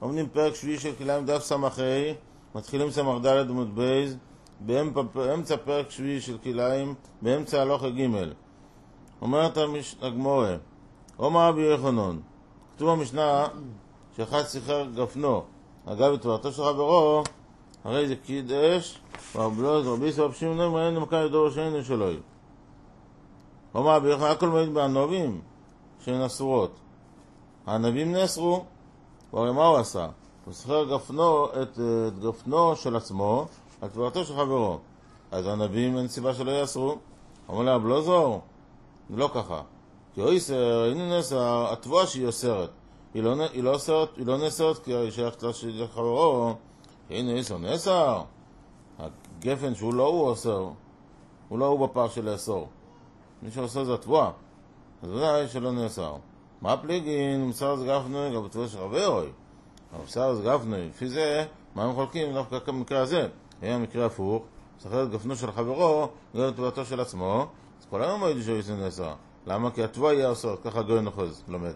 עומדים פרק שביעי של כליים דף סמכי, מתחילים סמך ד' עמוד בייז, באמצע פרק שביעי של כליים, באמצע הלוך ג'. אומרת הגמורה, אומר רבי יוחנן, כתוב במשנה שאחד שיחר גפנו, אגב בתורתו של חברו, הרי זה קידש, ורבי יוסף שמעון מראין למכה לדור השני שלו. אומר רבי יוחנן, הכל מעיד בענבים שהן אסורות. הענבים נאסרו, והרי מה הוא עשה? הוא שיחר את גפנו של עצמו על תורתו של חברו. אז הענבים אין סיבה שלא יאסרו. אומר לה, לא זור, זה לא ככה. כי הוא יסר, הנה נסר, התבואה שהיא אוסרת. היא לא נסרת כי היא שייכת לחברו. הנה נסר. הגפן שהוא לא הוא אוסר. הוא לא הוא בפר של לאסור. מי שאוסר זה התבואה. אז ודאי שלא נסר. מה פליגין? מסר זה גפנוי, גם בתבואה של חברוי. מסר זה גפנוי. לפי זה, מה הם חולקים? דווקא במקרה הזה. היה מקרה הפוך. שחר את גפנו של חברו, גם בתבואתו של עצמו. אז כל היום מועיד שהוא יסר נסר. למה? כי התבואה יהיה אוסרת. ככה גוי נחוז, לומד.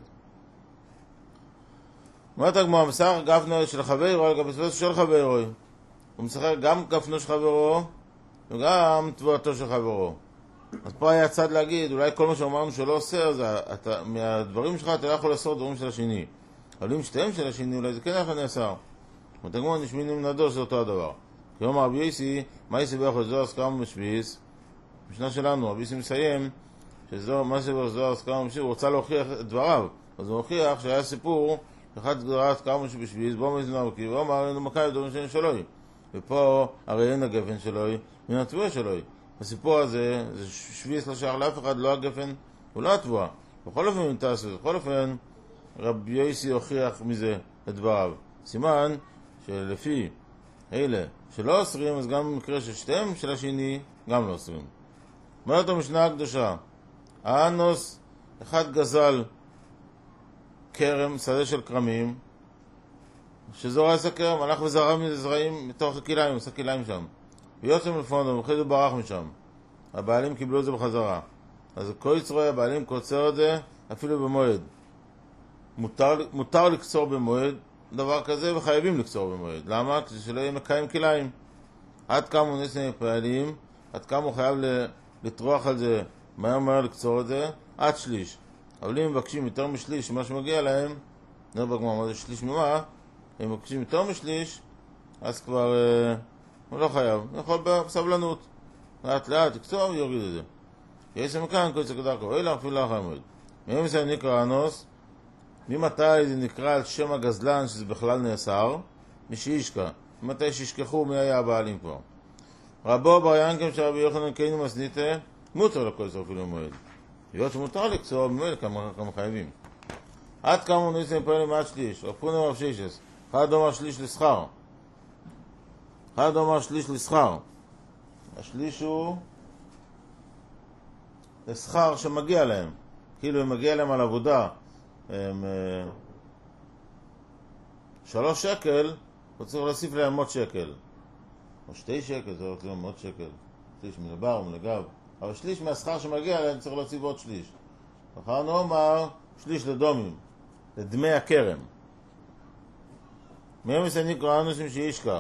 אומרת הגמרא, מסר גפנו של חברו, גם בתבואתו של חברו. הוא מסחר גם גפנו של חברו, וגם תבואתו של חברו. אז פה היה צד להגיד, אולי כל מה שאומרנו שלא אוסר, מהדברים שלך אתה לא יכול לאסור דברים של השני. אבל אם שתיהם של השני, אולי זה כן יכול נאסר. ותגמור נשמינים נדור שזה אותו הדבר. כי אומר רבי יוסי, מה יסבר לך זוהר סקרם בשביס? משנה שלנו, רבי יוסי מסיים, מה יסבר זוהר סקרם בשביס, הוא רוצה להוכיח את דבריו. אז הוא הוכיח שהיה סיפור, אחד גזרה סקרם בשביס, בוא מזנר כי הוא אמר, אין מכאי דברים שני שלוי. ופה הרי אין הגפן שלוי, מן התבואה שלוי. הסיפור הזה, זה שביס לא שייך לאף אחד, לא הגפן, הוא לא התבואה. בכל אופן הוא תעשו, בכל אופן רבי יוסי הוכיח מזה את דבריו. סימן שלפי אלה שלא אוסרים, אז גם במקרה ששתיהם של השני, גם לא אוסרים. אומרת המשנה הקדושה, האנוס, אחד גזל כרם, שדה של קרמים, שזורע את הכרם, הלך וזרע מזה זרעים מתוך הכיליים, עושה כיליים שם. ויוצאים לפונדו, ומחליט וברח משם. הבעלים קיבלו את זה בחזרה. אז כל יצרוי הבעלים קוצר את זה אפילו במועד. מותר לקצור במועד דבר כזה, וחייבים לקצור במועד. למה? כדי שלא יהיה מקיים כיליים. עד כמה הוא נסים הפעלים, עד כמה הוא חייב לטרוח על זה, מהר לקצור את זה, עד שליש. אבל אם מבקשים יותר משליש, מה שמגיע להם, נראה בגמרא, מה זה שליש ממה? אם מבקשים יותר משליש, אז כבר הוא לא חייב, הוא יכול בסבלנות. לאט לאט, תקצור ויוריד את זה. יש מכאן כל צקדקו, אלה אפילו לא אחרי מועד. מי מסיים נקרא אנוס? ממתי זה נקרא על שם הגזלן שזה בכלל נאסר? משישקה. ממתי שישכחו מי היה הבעלים כבר. רבו בר ינקם של רבי יוחנן קיינו מסניתה, מותר לכל צור אפילו מועד. להיות שמותר לקצור במועד כמה חייבים. עד כמה הוא ניסים פעלים עד שליש, רפונו רב שישס, אחד אומר שליש לשכר. אחד אומר שליש לשכר. השליש הוא לשכר שמגיע להם. כאילו הם מגיע להם על עבודה 3 שקל, הוא צריך להוסיף להם 100 שקל. או 2 שקל, זה הולך להם 100 שקל. שליש מלבר ומלגב. אבל שליש מהשכר שמגיע להם צריך להוסיף עוד שליש. אחר נאמר שליש לדומים, לדמי הכרם. מי מסניק רענוסים שישקע?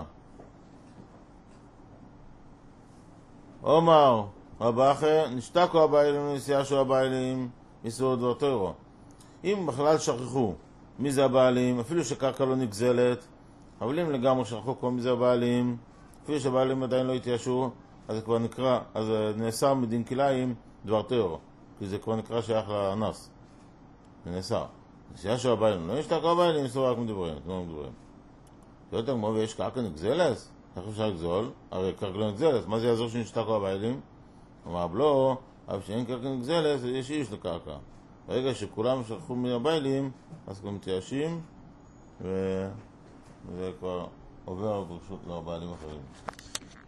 אומר רבא אחר, נשתקו הבעלים ונסיעשו הבעלים איסור דבר תוירו. אם בכלל שכחו מי זה הבעלים, אפילו שקרקע לא נגזלת, אבל אם לגמרי שכחו כל מי זה הבעלים, אפילו שהבעלים עדיין לא התיישו, אז זה כבר נקרא, אז נאסר מדין כליים דבר תוירו, כי זה כבר נקרא שייך לאנס. זה נאסר. נסיעשו הבעלים, לא נשתקו הבעלים, איסור רק מדברים, לא מדברים. לא יותר כמו ויש קרקע נגזלת? איך אפשר לגזול? הרי קרקע לא נגזלת, מה זה יעזור שנשתקו הבעלים? אמר לא, אבל שאין קרקע נגזלת, יש איש לקרקע. ברגע שכולם שכחו מהבעלים, אז כבר מתייאשים, וזה כבר עובר ברשות לבעלים אחרים.